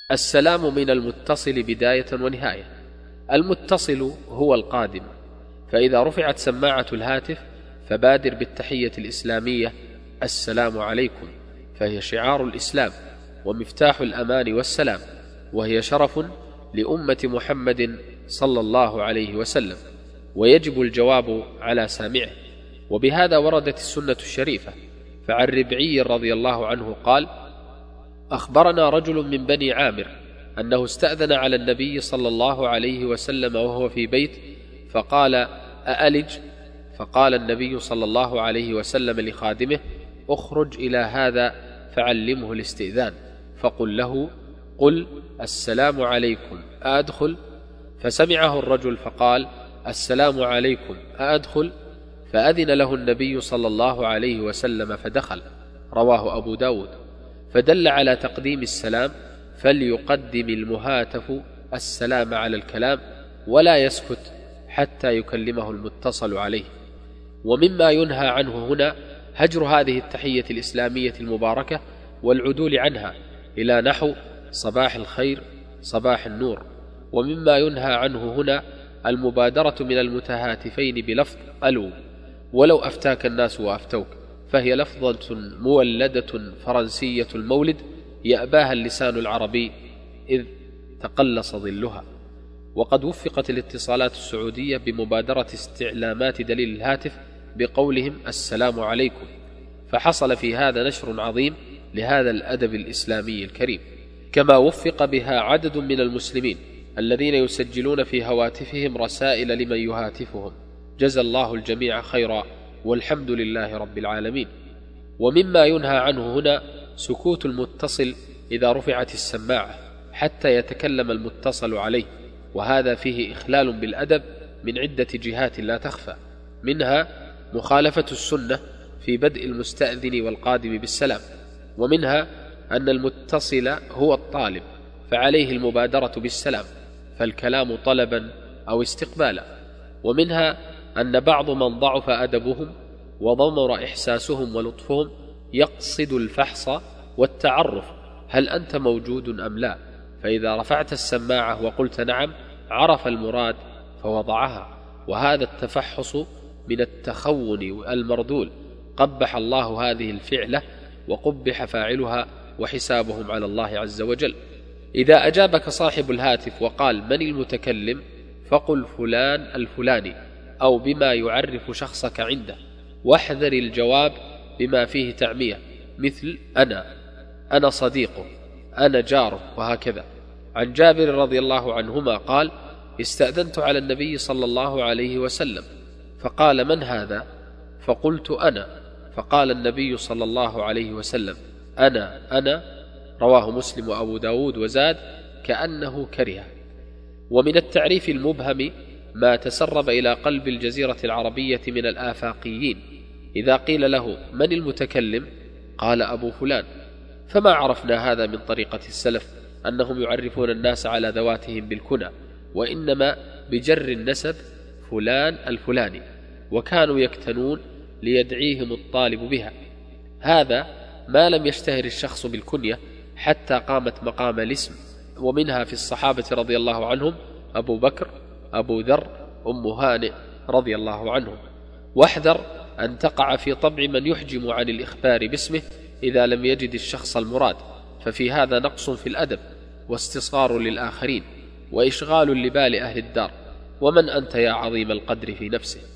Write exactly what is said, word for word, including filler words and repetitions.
السلام من المتصل بداية ونهاية. المتصل هو القادم، فإذا رفعت سماعة الهاتف فبادر بالتحية الإسلامية السلام عليكم، فهي شعار الإسلام ومفتاح الأمان والسلام، وهي شرف لأمة محمد صلى الله عليه وسلم، ويجب الجواب على سامعه. وبهذا وردت السنة الشريفة، فعن ربعي رضي الله عنه قال: أخبرنا رجل من بني عامر أنه استأذن على النبي صلى الله عليه وسلم وهو في بيت، فقال: أألج؟ فقال النبي صلى الله عليه وسلم لخادمه: أخرج إلى هذا فعلمه الاستئذان، فقل له: قل السلام عليكم أأدخل؟ فسمعه الرجل فقال: السلام عليكم أأدخل؟ فأذن له النبي صلى الله عليه وسلم فدخل. رواه أبو داود. فدل على تقديم السلام، فليقدم المهاتف السلام على الكلام ولا يسكت حتى يكلمه المتصل عليه. ومما ينهى عنه هنا هجر هذه التحية الإسلامية المباركة والعدول عنها إلى نحو صباح الخير، صباح النور. ومما ينهى عنه هنا المبادرة من المتهاتفين بلفظ ألو، ولو أفتاك الناس وأفتوك، فهي لفظة مولدة فرنسية المولد يأباها اللسان العربي إذ تقلص ظلها. وقد وفقت الاتصالات السعودية بمبادرة استعلامات دليل الهاتف بقولهم السلام عليكم، فحصل في هذا نشر عظيم لهذا الأدب الإسلامي الكريم. كما وفق بها عدد من المسلمين الذين يسجلون في هواتفهم رسائل لمن يهاتفهم، جزى الله الجميع خيرا، والحمد لله رب العالمين. ومما ينهى عنه هنا سكوت المتصل إذا رفعت السماعة حتى يتكلم المتصل عليه، وهذا فيه إخلال بالأدب من عدة جهات لا تخفى، منها مخالفة السنة في بدء المستأذن والقادم بالسلام، ومنها أن المتصل هو الطالب فعليه المبادرة بالسلام، فالكلام طلبا أو استقبالا، ومنها أن بعض من ضعف أدبهم وضمر إحساسهم ولطفهم يقصد الفحص والتعرف هل أنت موجود أم لا، فإذا رفعت السماعة وقلت نعم عرف المراد فوضعها، وهذا التفحص من التخون المردول، قبح الله هذه الفعلة وقبح فاعلها وحسابهم على الله عز وجل. إذا أجابك صاحب الهاتف وقال من المتكلم فقل فلان الفلاني، أو بما يعرف شخصك عنده، واحذر الجواب بما فيه تعمية، مثل أنا أنا صديقه، أنا جاره، وهكذا. عن جابر رضي الله عنهما قال: استأذنت على النبي صلى الله عليه وسلم فقال: من هذا؟ فقلت أنا، فقال النبي صلى الله عليه وسلم: أنا أنا. رواه مسلم وأبو داود، وزاد: كأنه كره. ومن التعريف المبهم ما تسرب إلى قلب الجزيرة العربية من الآفاقيين، إذا قيل له من المتكلم قال أبو فلان، فما عرفنا هذا من طريقة السلف أنهم يعرفون الناس على ذواتهم بالكنى، وإنما بجر النسب فلان الفلاني، وكانوا يكتنون ليدعيهم الطالب بها. هذا ما لم يشتهر الشخص بالكنية حتى قامت مقام الاسم. ومنها في الصحابة رضي الله عنهم أبو بكر، أبو ذر، أم هانئ رضي الله عنهم. واحذر أن تقع في طبع من يحجم عن الإخبار باسمه إذا لم يجد الشخص المراد، ففي هذا نقص في الأدب واستصغار للآخرين وإشغال لبال أهل الدار. ومن أنت يا عظيم القدر في نفسه؟